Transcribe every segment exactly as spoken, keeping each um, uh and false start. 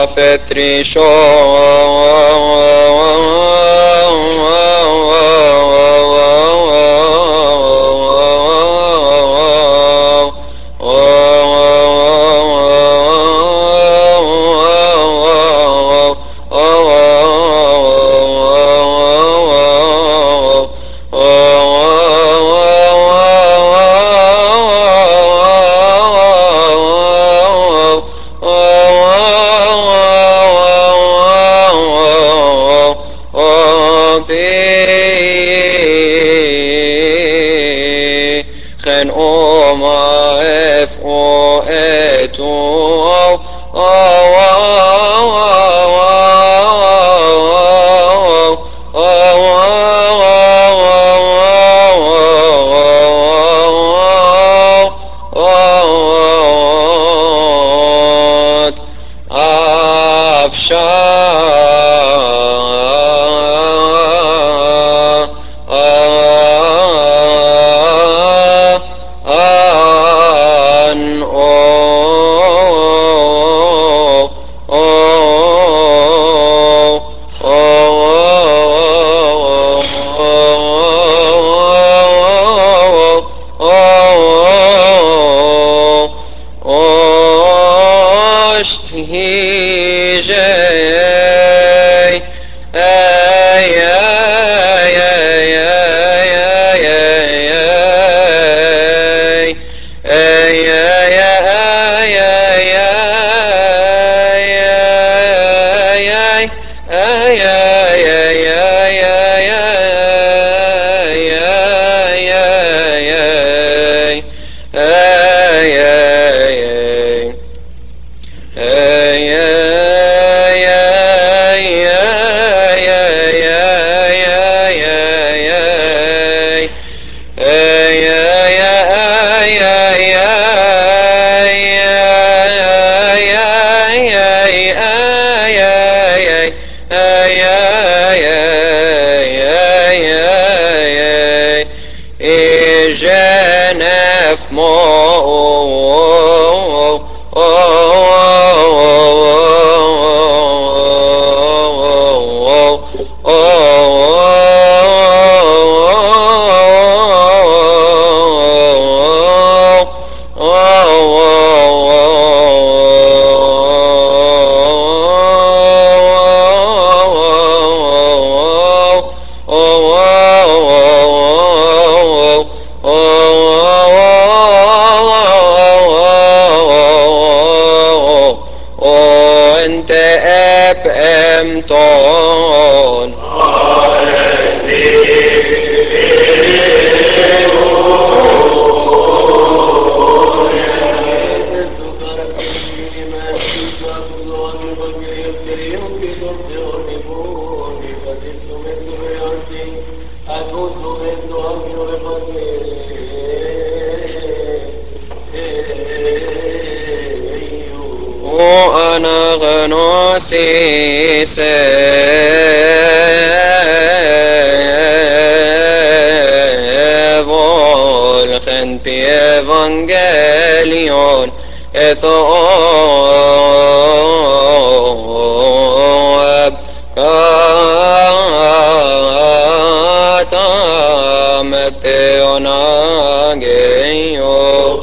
فتريشو خن أوما اف او اتو وأنا غنوسي سيفول خنتي إيفانجيليون إثواب كاتامتيونا جيو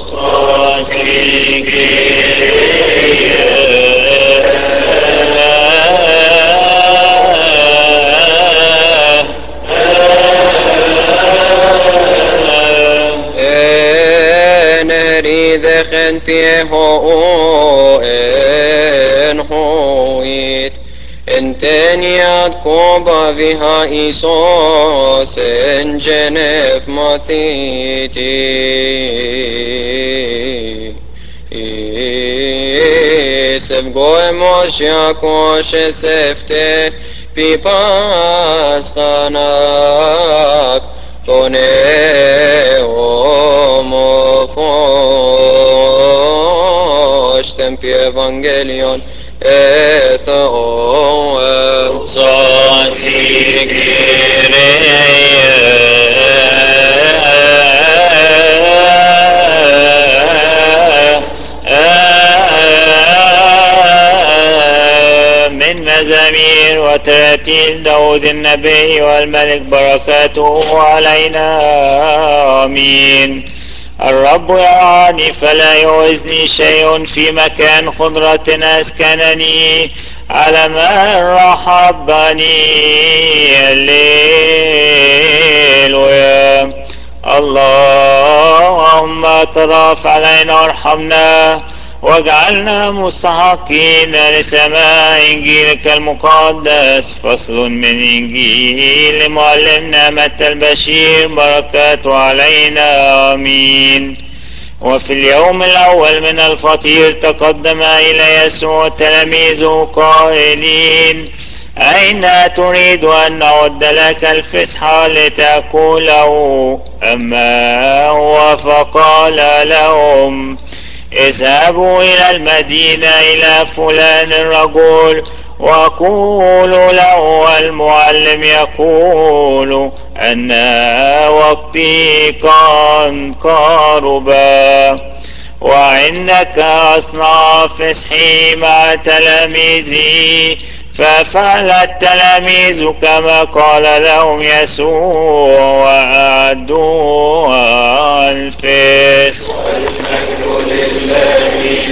دخنتي هو ان هويت انتنيات كوبا فيها إيسوس ان جنف ماتيتي سبقو موشيا كوش سفته بيباس خاناك ثوني tempi evangelion etho وتراتيل داود النبي والملك بركاته علينا آمين. الرب يرعاني فلا يعوزني شيء، في مكان خضرة أسكنني، على ماء الراحة رباني. الليل اللهم تراف علينا وارحمنا واجعلنا مستحقين لسماع إنجيلك المقدس. فصل من إنجيل معلمنا متى البشير بركاته علينا آمين. وفي اليوم الأول من الفطير تقدم إلى يسوع تلاميذه قائلين: أين تريد أن نعد لك الفسحة لتأكله؟ أما هو فقال لهم: اذهبوا إلى المدينة إلى فلان الرجل وقولوا له: المعلم يقول أن وقتي قد قرب، وعندك أصنع فسحي مع تلاميذي. ففعل التلاميذ كما قال لهم يسوع، وأعدوا الفسح. والمجد لله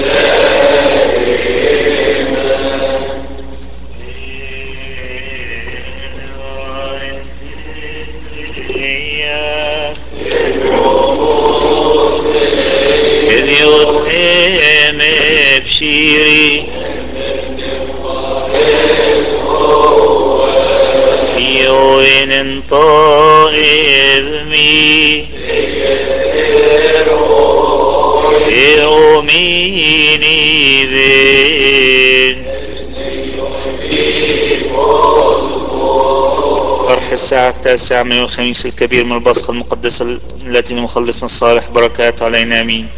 إذ يتهم بشيري في وين طائر مي يوميني بين فرح الساعة التاسعة من الخميس الكبير من البصخة المقدسة التي لمخلصنا الصالح بركات علينا آمين.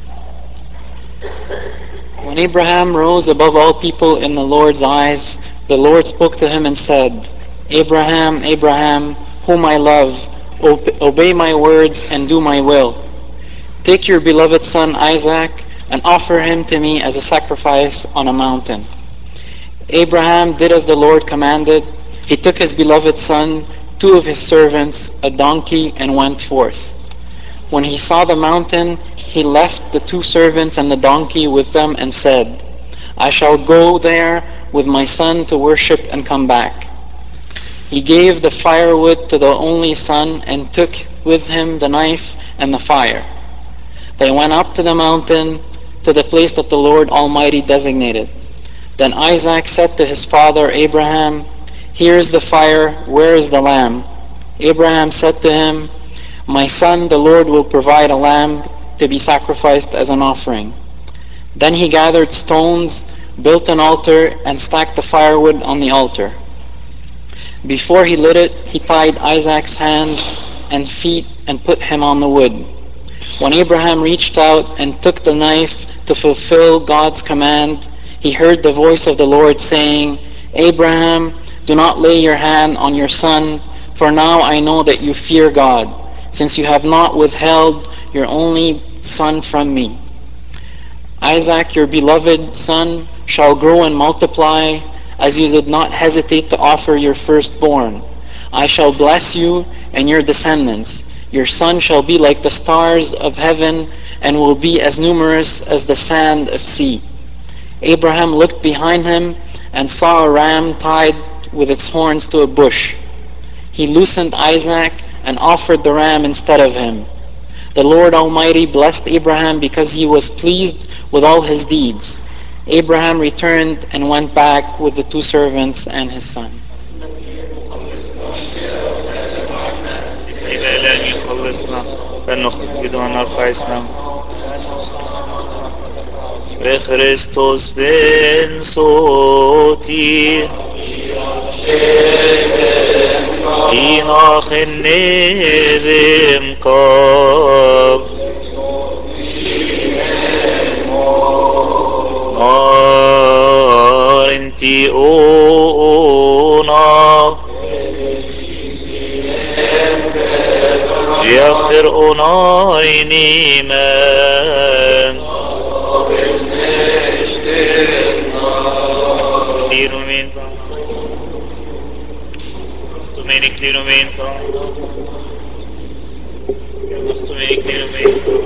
When Abraham rose above all people in the Lord's eyes, the Lord spoke to him and said, Abraham, Abraham, whom I love, obey my words and do my will. Take your beloved son Isaac and offer him to me as a sacrifice on a mountain. Abraham did as the Lord commanded. He took his beloved son, two of his servants, a donkey, and went forth. When he saw the mountain, he left the two servants and the donkey with them and said, I shall go there with my son to worship and come back. He gave the firewood to the only son and took with him the knife and the fire. They went up to the mountain, to the place that the Lord Almighty designated. Then Isaac said to his father Abraham, Here is the fire, where is the lamb? Abraham said to him, My son, the Lord will provide a lamb to be sacrificed as an offering. Then he gathered stones, built an altar, and stacked the firewood on the altar. Before he lit it, he tied Isaac's hands and feet and put him on the wood. When Abraham reached out and took the knife to fulfill God's command, he heard the voice of the Lord saying, Abraham, do not lay your hand on your son, for now I know that you fear God, since you have not withheld your only son from me. Isaac, your beloved son, shall grow and multiply, as you did not hesitate to offer your firstborn. I shall bless you and your descendants. Your son shall be like the stars of heaven and will be as numerous as the sand of sea. Abraham looked behind him and saw a ram tied with its horns to a bush. He loosened Isaac and offered the ram instead of him. The Lord Almighty blessed Abraham because he was pleased with all his deeds. Abraham returned and went back with the two servants and his son. إلى الآن يخلصنا فلنخرج ونرفع اسمه. بخريستوس بن صوتي إناخ النبم كاف نار انتي اونا جافر اونايني من من menig momento. Questo menig momento.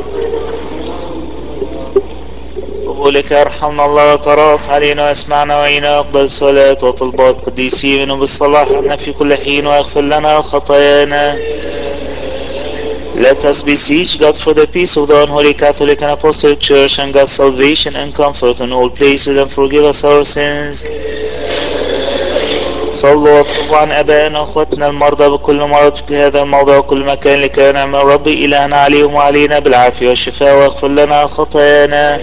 قبولك ارحمنا الله وتراف علينا واسمعنا وعينا واقبل صلاة وطلبات قديسين وبالصلاح عنا في كل حين واغفر لنا خطايانا. Let us beseech God for the peace of the unholy Catholic and Apostolic Church and God's salvation and comfort in all places and forgive us our sins. صلوا واطلبوا عن ابائنا واخوتنا المرضى بكل مرض في هذا الموضع وكل مكان لكي نعم الرب الهنا عليهم وعلينا بالعافيه والشفاء واغفر لنا خطايانا.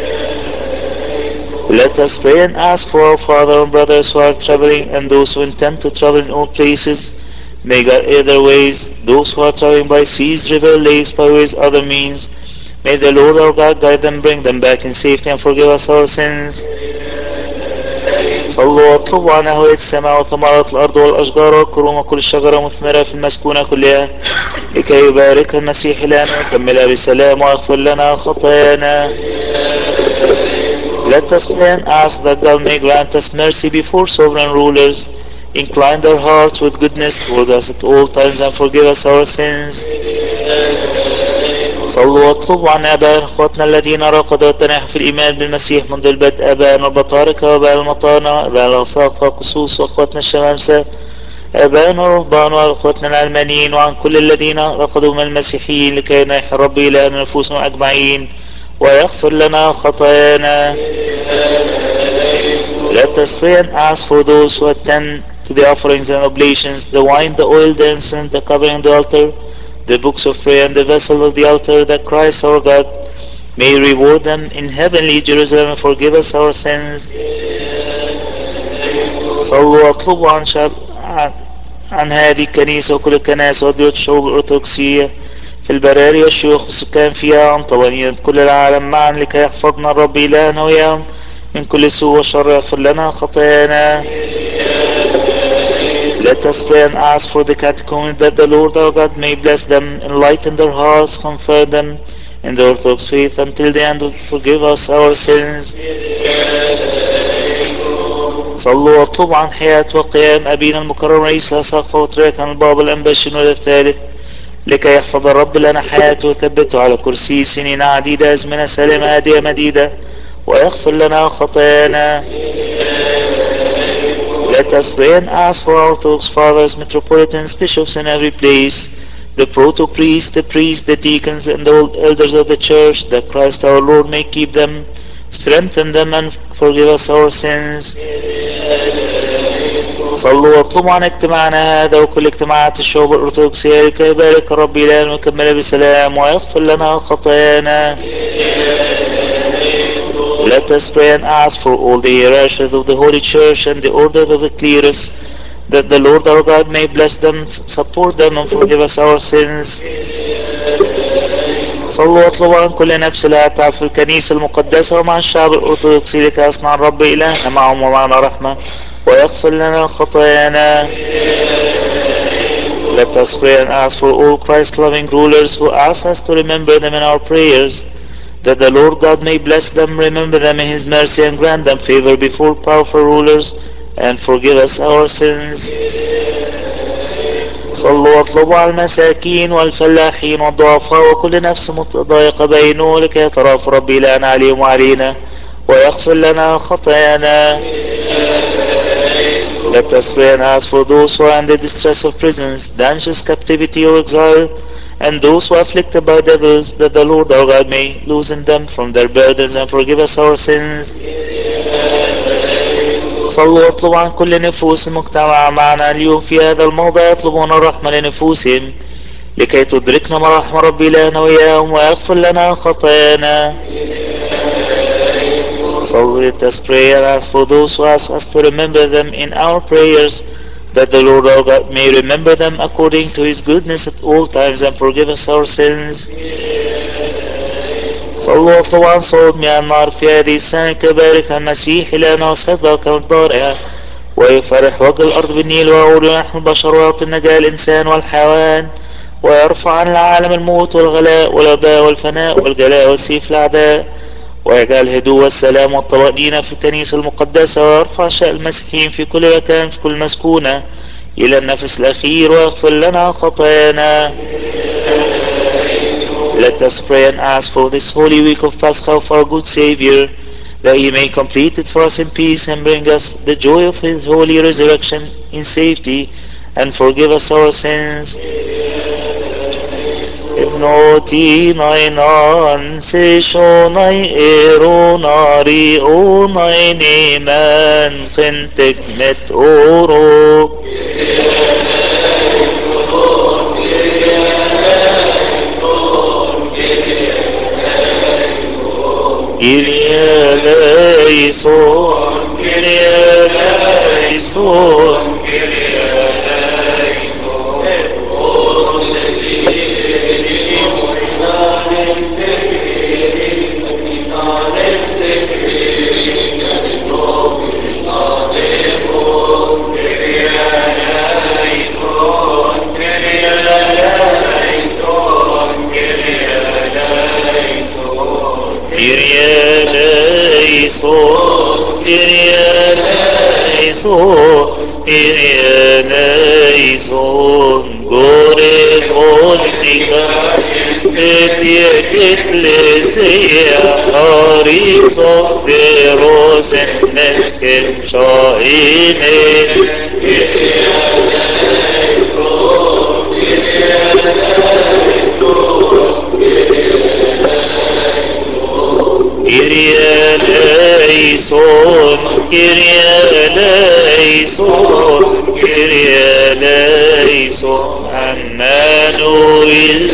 Let us pray and ask for our father and brothers who are traveling and those who intend to travel in all places. May God aid their ways. Those who are traveling by seas, river, lakes, byways, other means. May the Lord our God guide them, bring them back in safety and forgive us our sins. صلوا واطلبوا عن أهوية السماء وثمرات الأرض والأشجار والكروم وكل شجرة مثمرة في المسكونة كلها لكي يبارك المسيح لنا ويكملها بسلام ويغفر لنا خطايانا. Let us pray and ask that God may grant us mercy before sovereign rulers. Incline their hearts with goodness toward us at all times and forgive us our sins. صلوا واطلبوا عن آبائنا اخواتنا الذين رقدوا وتناحوا في الإيمان بالمسيح منذ البدء، آبائنا البطاركة وآباء المطارنة، آباء الأوساق والقصوص وأخواتنا الشمامسة، آبائنا الرهبان وأخواتنا العلمانيين، وعن كل الذين رقدوا من المسيحيين لكي ينيح الرب إلهنا نفوسهم أجمعين ويغفر لنا خطايانا. Let us pray and ask for those who attend to the offerings and oblations, the wine, the oil, the incense, the covering of the altar, the books of prayer and the vessel of the altar, that Christ our God may reward them in heavenly Jerusalem and forgive us our sins. صلوا واطلبوا عن شعب عن هذه الكنيسة وكل الكنائس وبيوت الشعوب الأرثوذكسية في البراري والشيوخ والسكان فيها عن طوانية كل العالم معا لكي يحفظنا الرب إلهنا وإياهم من كل سوء وشر يغفر لنا خطايانا. Let us pray and ask for the catechumens that the Lord our God may bless them, enlighten their hearts, comfort them in the Orthodox faith until the end, forgive us our sins. صلوا واطلبوا عن حياة وقيام أبينا المكرم رئيس الأساقفة وتريكان البابا الأنبا شنودة الثالث لكي يحفظ الرب لنا حياته ويثبته على كرسي سنين عديدة أزمنة سالمة هادية مديدة ويغفر لنا خطايانا. Let us pray and ask for our Orthodox fathers, metropolitans, bishops in every place, the proto-priests, the priests, the deacons, and the old elders of the church, that Christ our Lord may keep them, strengthen them, and forgive us our sins. صلوا واطلبوا عن اجتماعنا هذا وكل اجتماعات الشعوب الأرثوذكسية لكي يبارك الرب إلهنا ويكملها بسلام ويغفر لنا خطايانا. Let us pray and ask for all the hierarchies of the Holy Church and the orders of the clerus, that the Lord our God may bless them, support them, and forgive us our sins. صلوا واطلبوا عن كل نفس لا تعب في الكنيسة المقدسة ومع الشعب الأرثوذكسي لكي يصنع الرب إلهنا معهم ومعنا رحمة ويغفر لنا خطايانا. Let us pray and ask for all Christ-loving rulers who ask us to remember them in our prayers, that the Lord God may bless them, remember them in His mercy, and grant them favor before powerful rulers, and forgive us our sins. صلوا واطلبوا على المساكين والفلاحين والضعفاء وكل نفس متضايقة بينه لكي يترافع ربي إلهنا عليهم وعلينا ويغفر لنا خطايانا. Let us pray and ask for those who are in the distress of prisons, dungeons, captivity, or exile, and those who are afflicted by devils, that the Lord our God may loosen them from their burdens and forgive us our sins. صلوا واطلبوا عن كل نفوس المجتمع معنا اليوم في هذا الموضع يطلبون الرحمة لنفوسهم لكي تدركنا مراحم رب إلهنا وإياهم ويغفر لنا خطايانا. So let us pray and ask for those who ask us to remember them in our prayers, that the Lord our God may remember them according to His goodness at all times and forgive us our sins. صلوا واطلبوا عن صعود مياه النار في هذه السنة كبارك المسيح إلهنا وصدق كمقدارها ويفرح وجه الأرض بالنيل ويعود ونحن البشر ويعطي النجاة الإنسان والحيوان ويرفع عن العالم الموت والغلاء والوباء والفناء والجلاء والسيف الأعداء ويجعل الهدوء والسلام والطمأنينة في الكنيسة المقدسة ويرفع شأن المسيحيين في كل مكان في كل مسكونة إلى النفس الأخير واغفر لنا خطايانا. Let us pray and ask for this holy week of Pascha of our good Savior, that he may complete it for us in peace and bring us the joy of his holy resurrection in safety and forgive us our sins. Noti nai nan se shonai eronari onai neman fintek met oro. Kyrie eleison, Kyrie eleison, Kyrie eleison, Kyrie eleison, Kyrie eleison, Gore voltica, et iec ecclesia, aris offeros en nescem shaine. Kyrie eleison, Kyrie eleison, Kyrie eleison, Emmanuel,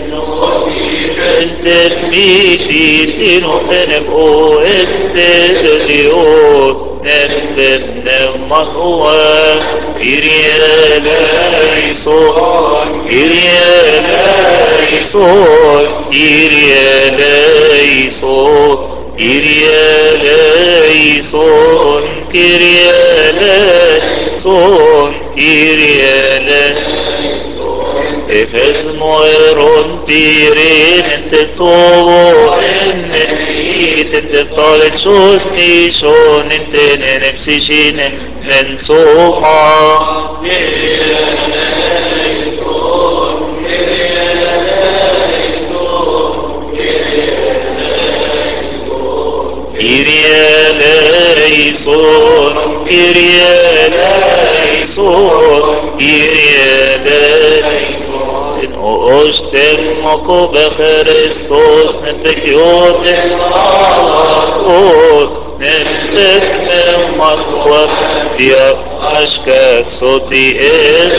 enter mitit in openem o enter Dios, nembem nemachua, Kyrie eleison, Kyrie eleison, Kyrie eleison, Kyrie eleison, Kyrie eleison, Kyrie eleison. Efes moeron tirin ente tovo enne it ente talen shon nishon ente nenem sishine nen soma. Kyrie eleison, Kyrie eleison, Kyrie eleison. In oostem moko bechristos nepekiotem alachot, nepeknem machwat dia ashkak soti el.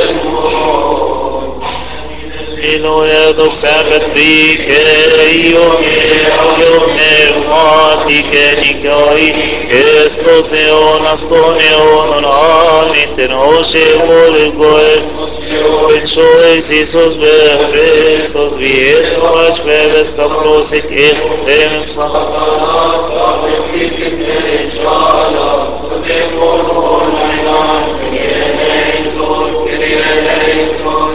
Eloya dok sabat vike yome yome mati kenikai estos eon aston eon aniten oshe vole goe ben shoes isos behresos vieto ashveves taprosik el em satanas sabesik in shala sodemon onainan eleison eleison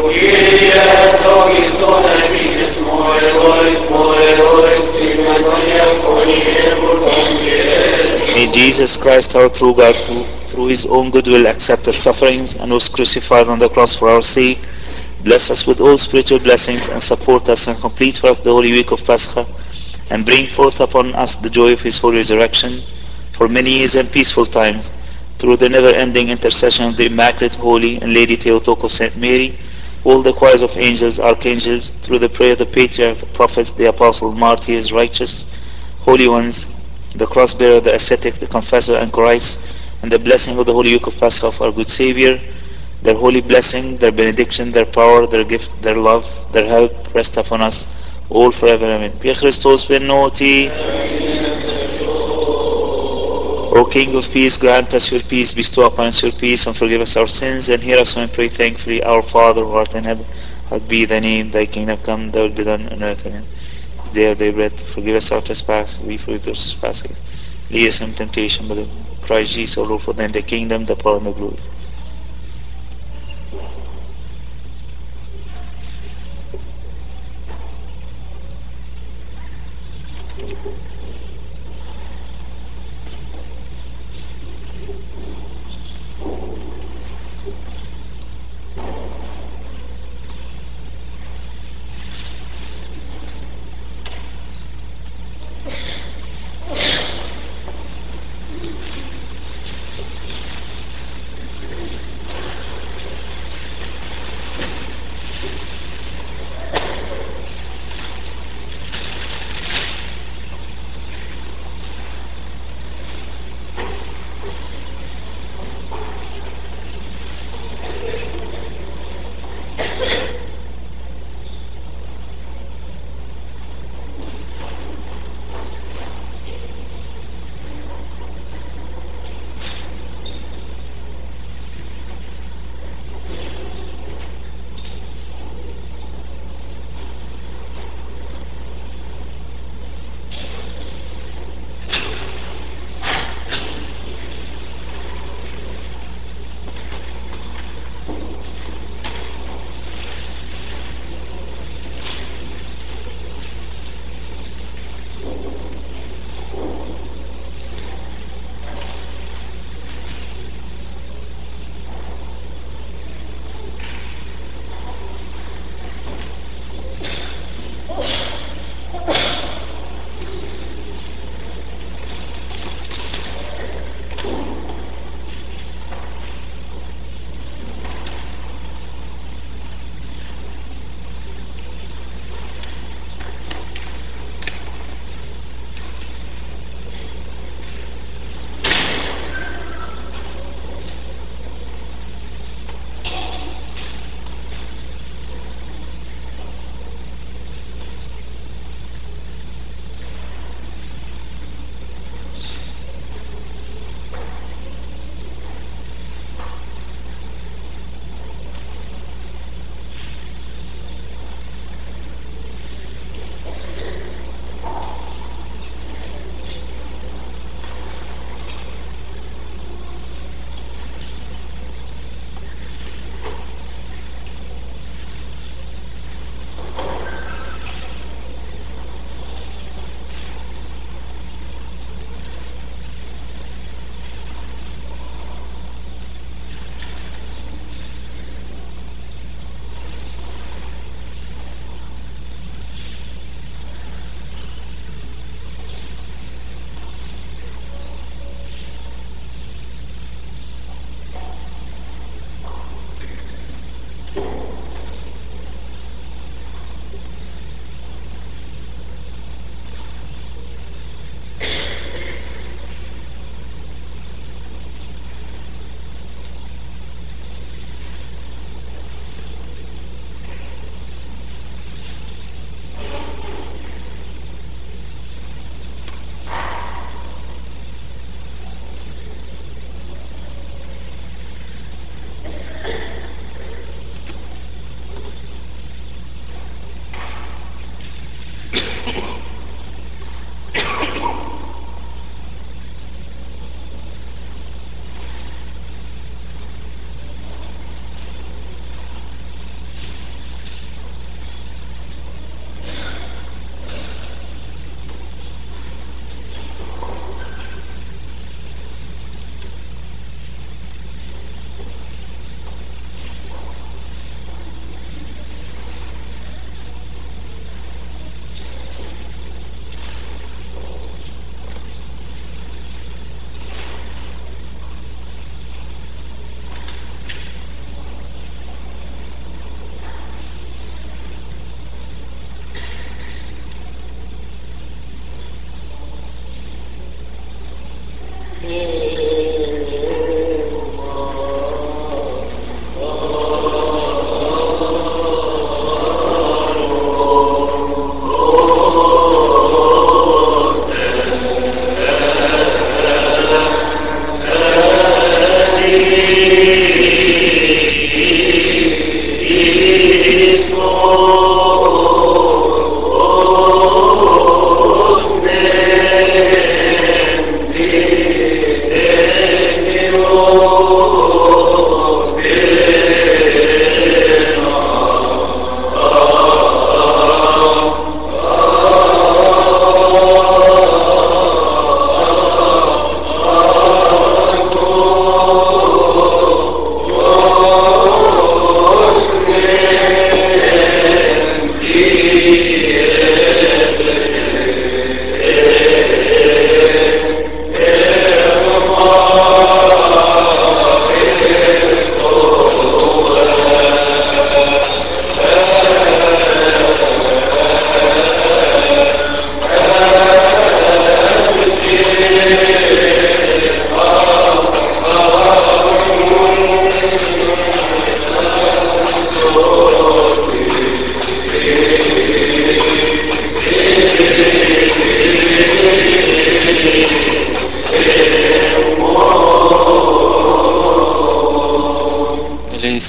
May Jesus Christ, our true God, who through his own goodwill accepted sufferings and was crucified on the cross for our sake, bless us with all spiritual blessings and support us and complete for us the holy week of Pascha and bring forth upon us the joy of his holy resurrection for many years and peaceful times through the never-ending intercession of the Immaculate, Holy, and Lady Theotokos Saint Mary, all the choirs of angels, archangels, through the prayer of the patriarchs, the prophets, the apostles, martyrs, righteous, holy ones, the cross-bearer, the ascetic, the confessor, and Christ, and the blessing of the holy week of Pascha of our good Savior, their holy blessing, their benediction, their power, their gift, their love, their help rest upon us all forever. Amen. Pie Christos ben noti. O King of peace, grant us your peace, bestow upon us your peace, and forgive us our sins, and hear us when we pray thankfully. Our Father, who art in heaven, hallowed be thy name, thy kingdom come, thy will be done on earth and in this day of thy bread. Forgive us our trespasses, we forgive those trespasses. Lead us in temptation, but Christ Jesus, our Lord, for thine the kingdom, the power, and the glory.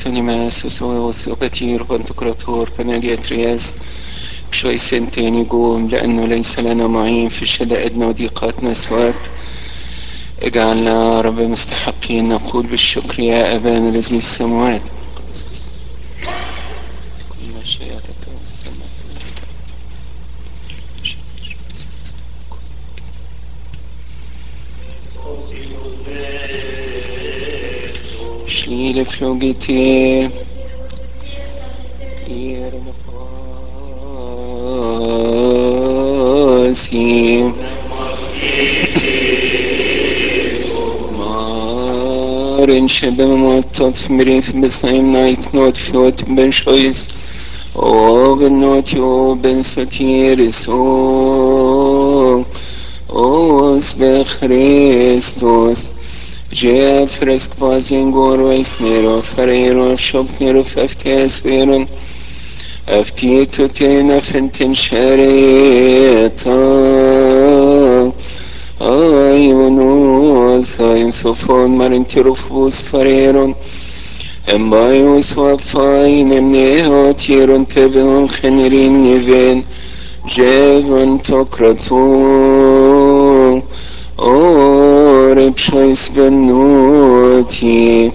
سونيماس وسوس وبتير وبنتكراتور بنالياترياس بشوي سنتين يقوم لأنه ليس لنا معين في شدائدنا وضيقاتنا سواك. اجعلنا رب مستحقين نقول بالشكر يا أبانا الذي في السماوات كل مشيئتك والسماء. Schlile flogite ierne pasi Maren şebe muattat mirif besayim nait not fiot ben şois o ben not yo ben sotiris o os be Christos جاء فرسك بازين غور ويسنيرو فريرو شوكنيرو فافتيس ويرون افتيتو تينا فنتن شريطا ايونو ثاين ثفون مرنتيرو فوس فريرون امبايوس وفاين امنيهو تيرون تبون خنرين نيفين جاء تقرطون بشويس بنوتي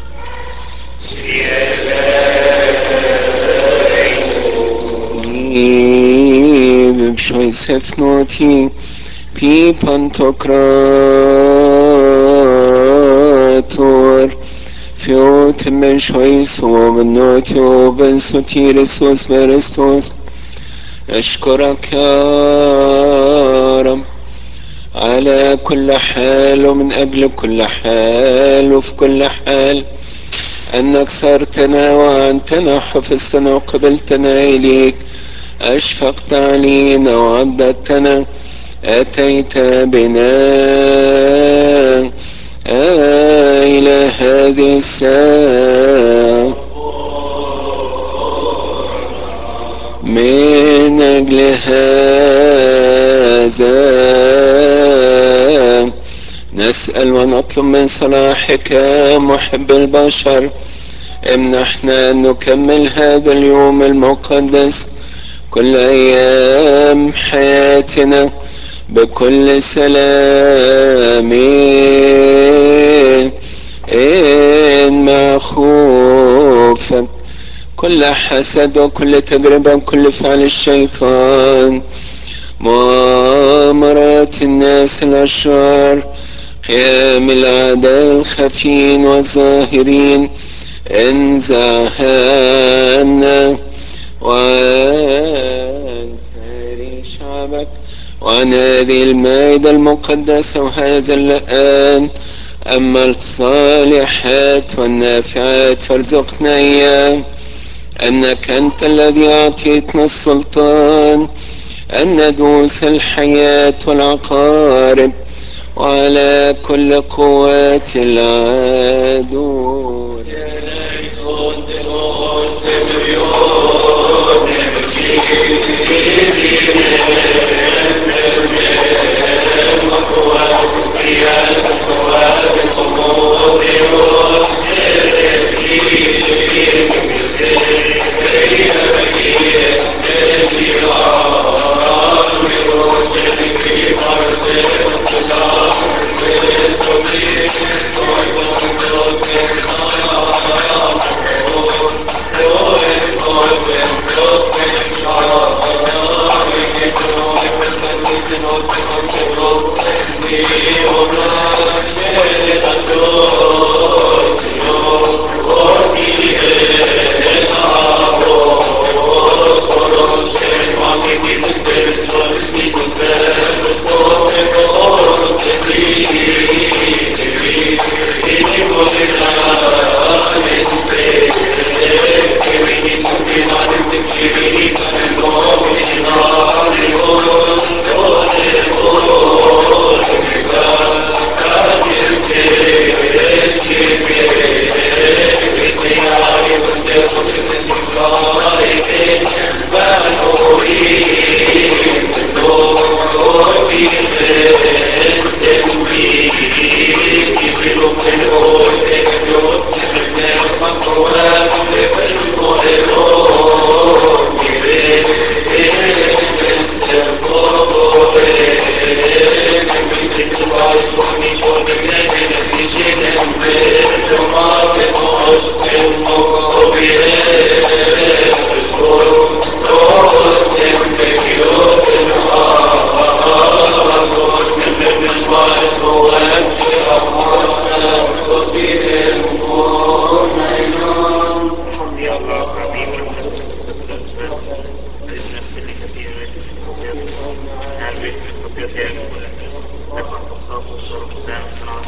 بشويس هفنوتي بي بانتوكراتور فيوت من شويس وبنوتي وبنسوتي رسوس برسوس أشكرك يا رب على كل حال ومن أجل كل حال وفي كل حال أنك صرتنا وأنتنا حفظتنا وقبلتنا إليك أشفقت علينا وعددتنا أتيت بنا إلى هذه الساعة من أجل هذا نسأل ونطلب من صلاحك محب البشر امنحنا أن نكمل هذا اليوم المقدس كل أيام حياتنا بكل سلام مع خوفك كل حسد وكل تجربة وكل فعل الشيطان مؤامرات الناس الأشرار قيام الأعداء الخفين والظاهرين انزعنا وعن سائر شعبك وعن هذه المائدة المقدسة وهذا الآن أما الصالحات والنافعات فارزقنا إياه أنك أنت الذي أعطيتنا السلطان أن ندوس الحياة والعقارب وعلى كل قوات العدو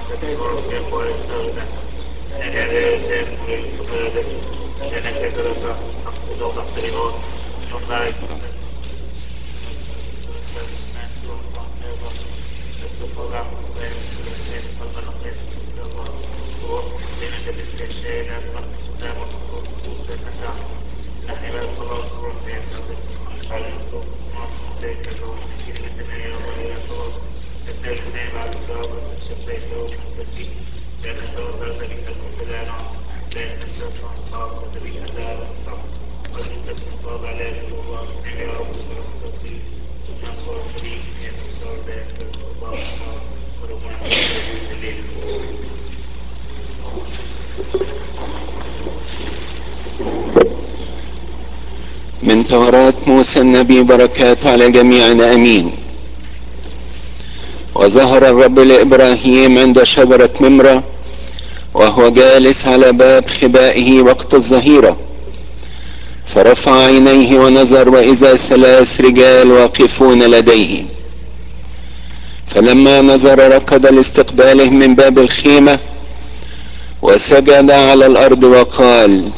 من توراة موسى النبي، بركات على جميعنا امين. وظهر الرب لابراهيم عند شجرة ممرة وهو جالس على باب خبائه وقت الظهيرة، فرفع عينيه ونظر واذا ثلاث رجال واقفون لديه، فلما نظر ركض لاستقبالهم من باب الخيمة وسجد على الارض وقال: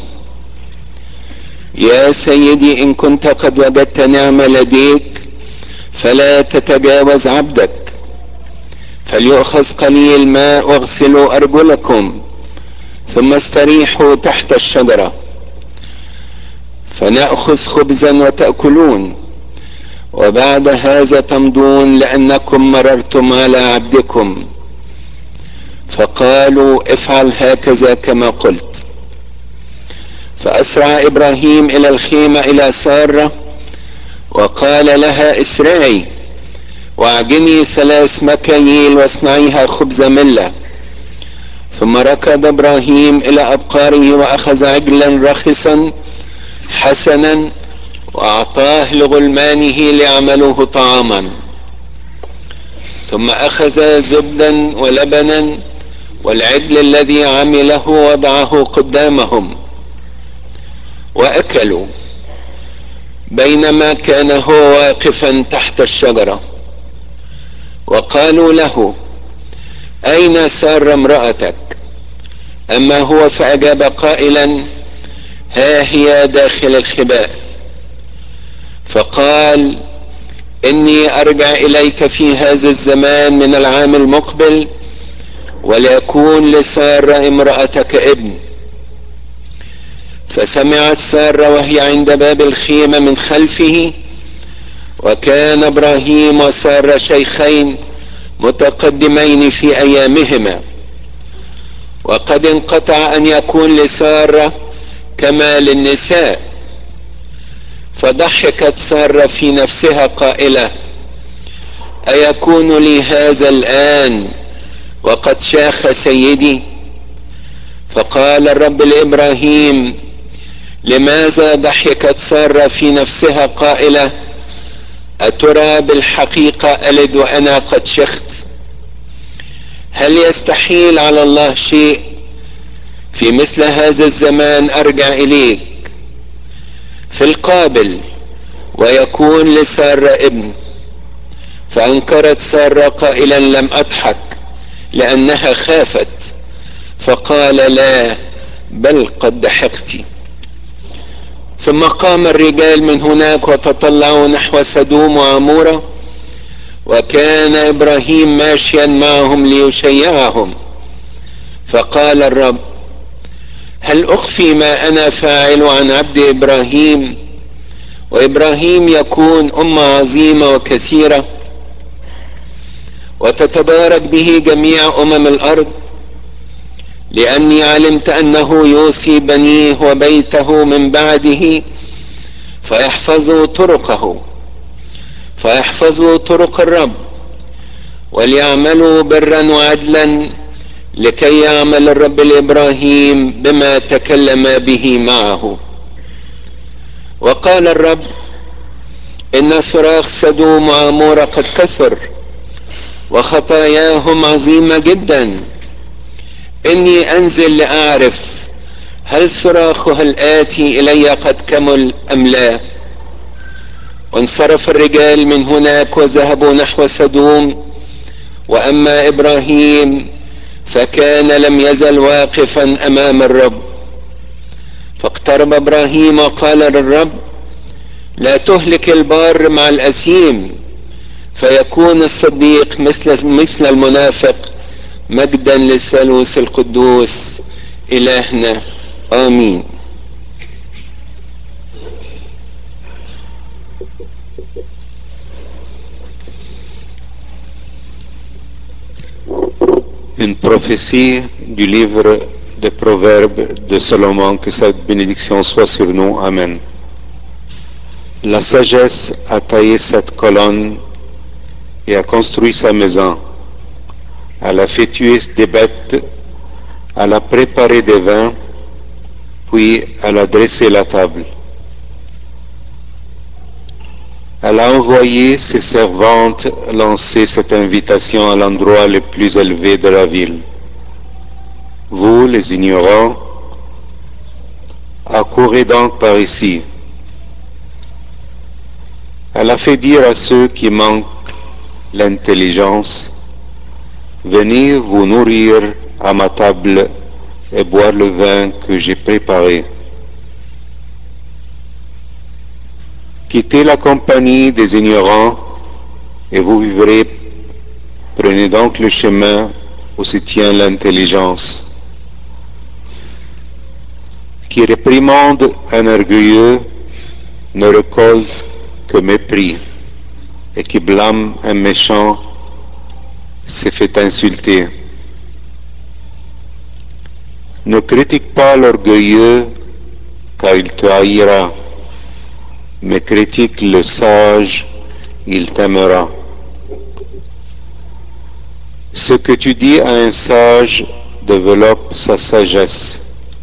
يا سيدي، ان كنت قد وجدت نعمة لديك فلا تتجاوز عبدك، فليؤخذ قليل ماء واغسلوا ارجلكم ثم استريحوا تحت الشجرة، فنأخذ خبزا وتأكلون، وبعد هذا تمضون لأنكم مررتم على عبدكم. فقالوا: افعل هكذا كما قلت. فأسرع إبراهيم إلى الخيمة إلى سارة وقال لها: اسرعي واعجني ثلاث مكاييل واصنعيها خبز ملة. ثم ركض إبراهيم إلى أبقاره وأخذ عجلا رخصا حسنا وأعطاه لغلمانه ليعملوه طعاما، ثم أخذ زبدا ولبنا والعجل الذي عمله وضعه قدامهم وأكلوا، بينما كان هو واقفا تحت الشجرة. وقالوا له: أين سارة امرأتك؟ أما هو فأجاب قائلا: ها هي داخل الخباء. فقال: إني أرجع إليك في هذا الزمان من العام المقبل وليكون لسارة امرأتك ابن. فسمعت سارة وهي عند باب الخيمة من خلفه، وكان إبراهيم وسارة شيخين متقدمين في أيامهما، وقد انقطع أن يكون لسارة كما للنساء. فضحكت سارة في نفسها قائلة: أيكون لي هذا الآن وقد شاخ سيدي؟ فقال الرب لإبراهيم: لماذا ضحكت سارة في نفسها قائلة: أترى بالحقيقة ألد وأنا قد شخت؟ هل يستحيل على الله شيء؟ في مثل هذا الزمان أرجع إليك في القابل ويكون لسارة ابن. فأنكرت سارة قائلا: لم أضحك، لأنها خافت. فقال: لا، بل قد ضحكت. ثم قام الرجال من هناك وتطلعوا نحو سدوم وعمورة، وكان إبراهيم ماشيا معهم ليشيعهم. فقال الرب: هل أخفي ما أنا فاعل عن عبد إبراهيم، وإبراهيم يكون أمة عظيمة وكثيرة، وتتبارك به جميع أمم الأرض؟ لأني علمت أنه يوصي بنيه وبيته من بعده فيحفظوا طرقه فيحفظوا طرق الرب، وليعملوا برا وعدلا، لكي يعمل الرب لإبراهيم بما تكلم به معه. وقال الرب: إن صراخ سدوم وعمورة قد كثر وخطاياهم عظيمة جدا. إني أنزل لأعرف هل صراخها الآتي إلي قد كمل أم لا. وانصرف الرجال من هناك وذهبوا نحو سدوم، وأما إبراهيم فكان لم يزل واقفا امام الرب. فاقترب ابراهيم وقال للرب: لا تهلك البار مع الاثيم، فيكون الصديق مثل مثل المنافق. مجدا للثالوث القدوس الهنا امين. Une prophétie du livre des Proverbes de Salomon, que cette bénédiction soit sur nous. Amen. La sagesse a taillé cette colonne et a construit sa maison. Elle a fait tuer des bêtes, elle a préparé des vins, puis elle a dressé la table. Elle a envoyé ses servantes lancer cette invitation à l'endroit le plus élevé de la ville. Vous, les ignorants, accourez donc par ici. Elle a fait dire à ceux qui manquent l'intelligence: venez vous nourrir à ma table et boire le vin que j'ai préparé. Quittez la compagnie des ignorants et vous vivrez. Prenez donc le chemin où se tient l'intelligence. Qui réprimande un orgueilleux ne récolte que mépris, et qui blâme un méchant s'est fait insulter. Ne critique pas l'orgueilleux, car il te haïra, mais critique le sage, il t'aimera. Ce que tu dis à un sage développe sa sagesse.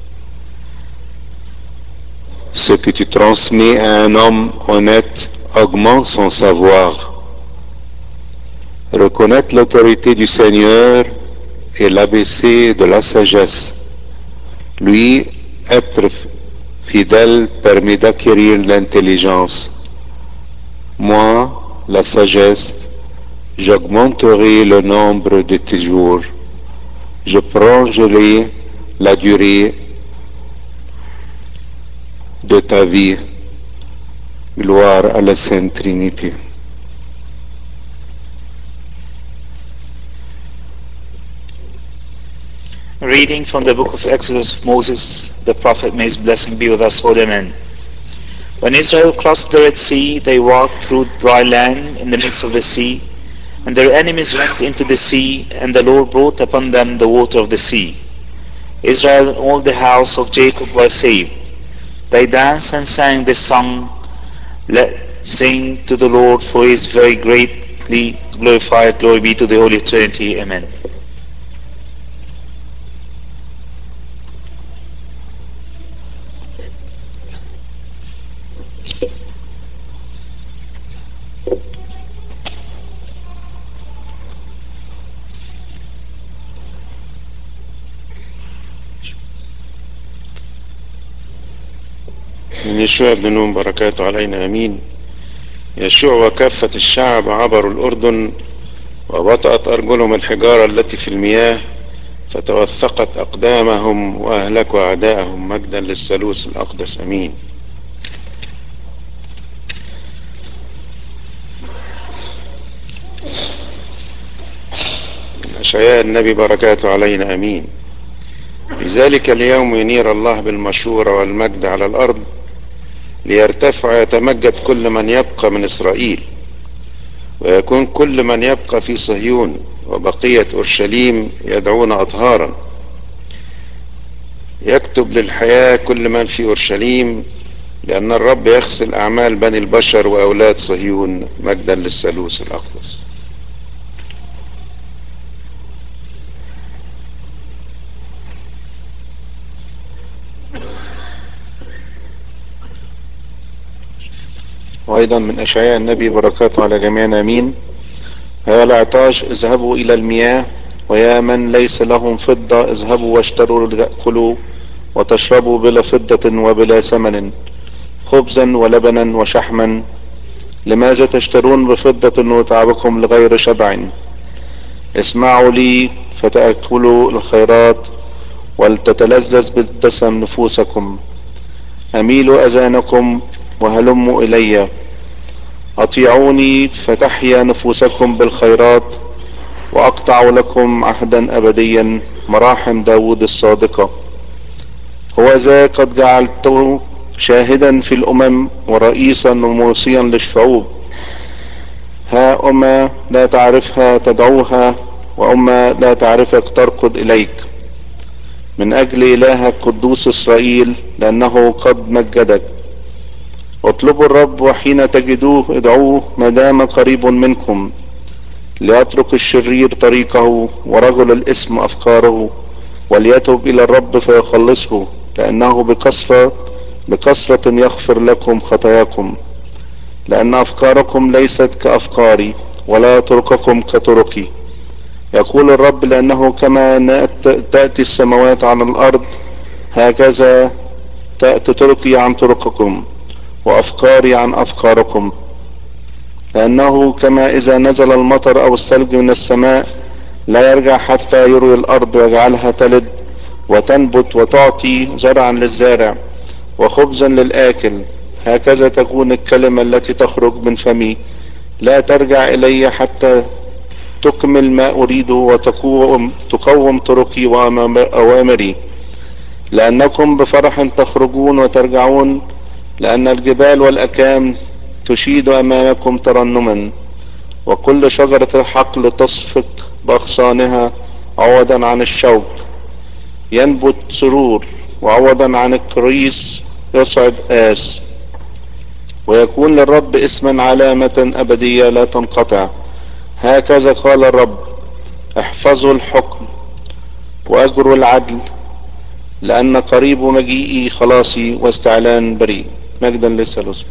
Ce que tu transmets à un homme honnête augmente son savoir. Reconnaître l'autorité du Seigneur est l'A B C de la sagesse. Lui, être fidèle permet d'acquérir l'intelligence. Moi, la sagesse, j'augmenterai le nombre de tes jours. Je prolongerai la durée de ta vie. Gloire à la Sainte Trinité. Reading from the book of Exodus of Moses, the prophet, may his blessing be with us all, amen. When Israel crossed the Red Sea, they walked through dry land in the midst of the sea, and their enemies went into the sea, and the Lord brought upon them the water of the sea. Israel and all the house of Jacob were saved. They danced and sang this song: Let sing to the Lord, for he is very greatly glorified. Glory be to the Holy Trinity. Amen. من يشوع بن نون بركاته علينا امين. يشوع وكافة الشعب عبروا الأردن، وبطأت أرجلهم الحجارة التي في المياه، فتوثقت أقدامهم وأهلكوا أعداءهم. مجدا للثالوث الأقدس أمين. من أشعياء النبي بركاته علينا أمين. في ذلك اليوم ينير الله بالمشورة والمجد على الأرض، ليرتفع ويتمجد كل من يبقى من إسرائيل، ويكون كل من يبقى في صهيون وبقية أورشليم يدعون أطهارا. يكتب للحياة كل من في أورشليم، لأن الرب يغسل أعمال بني البشر وأولاد صهيون. مجدا للثالوث الأقدس. وأيضا من أشعياء النبي بركاته على جميعنا أمين. يا العطاش اذهبوا إلى المياه، ويا من ليس لهم فضة اذهبوا واشتروا لتأكلوا وتشربوا بلا فضة وبلا ثمن، خبزا ولبنا وشحما. لماذا تشترون بفضة وتعبكم لغير شبع؟ اسمعوا لي فتأكلوا الخيرات ولتتلذذ بالدسم نفوسكم. أميلوا أذانكم وهلموا إلي، أطيعوني فتحيا نفوسكم بالخيرات، وأقطع لكم عهدا أبديا، مراحم داود الصادقة. هو ذا قد جعلته شاهدا في الأمم ورئيسا وموصيا للشعوب. ها أمة لا تعرفها تدعوها، وأمة لا تعرفك تركض إليك، من أجل إلهك قدوس إسرائيل، لأنه قد مجدك. اطلبوا الرب وحين تجدوه ادعوه، ما دام قريب منكم. ليترك الشرير طريقه ورجل الإثم أفكاره، وليتوب إلى الرب فيخلصه، لأنه بكثرة بكثرة يغفر لكم خطاياكم. لأن أفكاركم ليست كأفكاري، ولا طرقكم كطرقي، يقول الرب. لأنه كما تأتي السماوات عن الأرض، هكذا تأتي طرقي عن طرقكم، وأفكاري عن أفكاركم. لأنه كما إذا نزل المطر أو الثلج من السماء لا يرجع حتى يروي الأرض ويجعلها تلد وتنبت وتعطي زرعا للزارع وخبزا للآكل، هكذا تكون الكلمة التي تخرج من فمي، لا ترجع إلي حتى تكمل ما أريده وتقوم تقوم طرقي وأوامري. لأنكم بفرح تخرجون وترجعون، لأن الجبال والأكام تشيد أمامكم ترنما، وكل شجرة الحقل تصفق بأغصانها. عوضا عن الشوك ينبت سرور، وعوضا عن الكريس يصعد آس. ويكون للرب اسما علامة أبدية لا تنقطع. هكذا قال الرب: احفظوا الحكم وأجروا العدل، لأن قريب مجيئي خلاصي واستعلان بريء. مجدا للثالوث.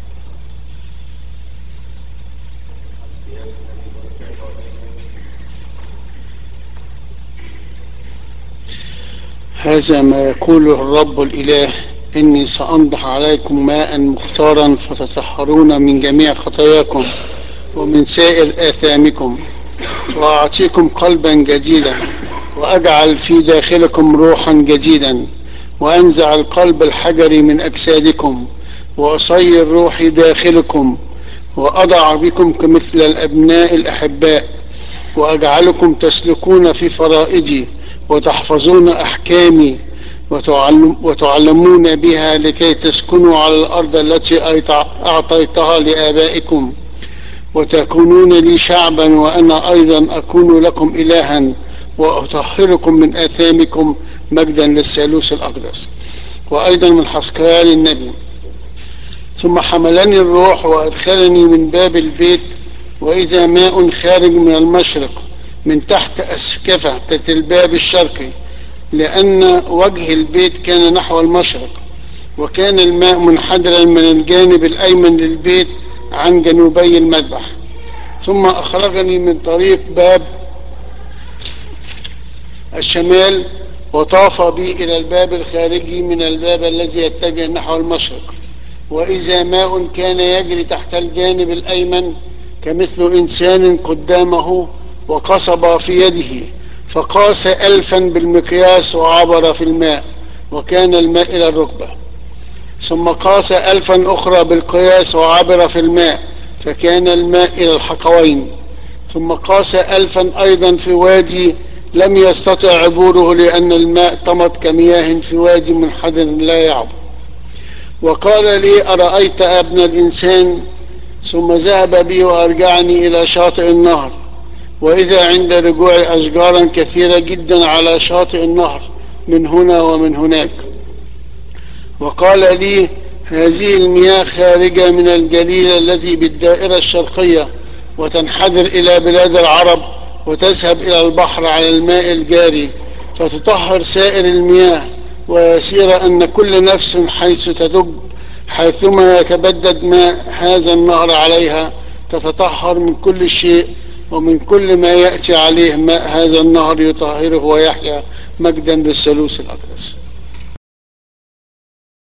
هذا ما يقوله الرب الإله: إني سأنضح عليكم ماء مختارا فتطهرون من جميع خطاياكم ومن سائر آثامكم، وأعطيكم قلبا جديدا، وأجعل في داخلكم روحا جديدا، وأنزع القلب الحجري من أجسادكم، وأصير روحي داخلكم، وأضع بكم كمثل الأبناء الأحباء، وأجعلكم تسلكون في فرائضي وتحفظون أحكامي وتعلم وتعلمون بها، لكي تسكنوا على الأرض التي أعطيتها لآبائكم، وتكونون لي شعبا، وأنا أيضا أكون لكم إلها، وأطهركم من آثامكم. مجدا للثالوث الأقدس. وأيضا من حسقيال النبي: ثم حملني الروح وأدخلني من باب البيت، وإذا ماء خارج من المشرق من تحت أسكفة الباب الشرقي، لأن وجه البيت كان نحو المشرق، وكان الماء منحدرا من الجانب الأيمن للبيت عن جنوبي المذبح. ثم أخرجني من طريق باب الشمال، وطاف بي إلى الباب الخارجي من الباب الذي يتجه نحو المشرق، وإذا ماء كان يجري تحت الجانب الأيمن كمثل إنسان قدامه، وقصب في يده، فقاس ألفا بالمقياس وعبر في الماء، وكان الماء إلى الركبة. ثم قاس ألفا أخرى بالقياس وعبر في الماء، فكان الماء إلى الحقوين. ثم قاس ألفا أيضا في وادي لم يستطع عبوره، لأن الماء طمت كمياه في وادي منحدر لا يعبر. وقال لي: أرأيت ابن الإنسان؟ ثم ذهب بي وأرجعني إلى شاطئ النهر، وإذا عند رجوعي أشجارا كثيرة جدا على شاطئ النهر من هنا ومن هناك. وقال لي: هذه المياه خارجة من الجليل الذي بالدائرة الشرقية، وتنحدر إلى بلاد العرب، وتذهب إلى البحر على الماء الجاري، فتطهر سائر المياه، ويسير أن كل نفس حيث تدب حيثما يتبدد ماء هذا النهر عليها تتطهر من كل شيء، ومن كل ما يأتي عليه ماء هذا النهر يطهره ويحيا. مجدا للثالوث الأقدس.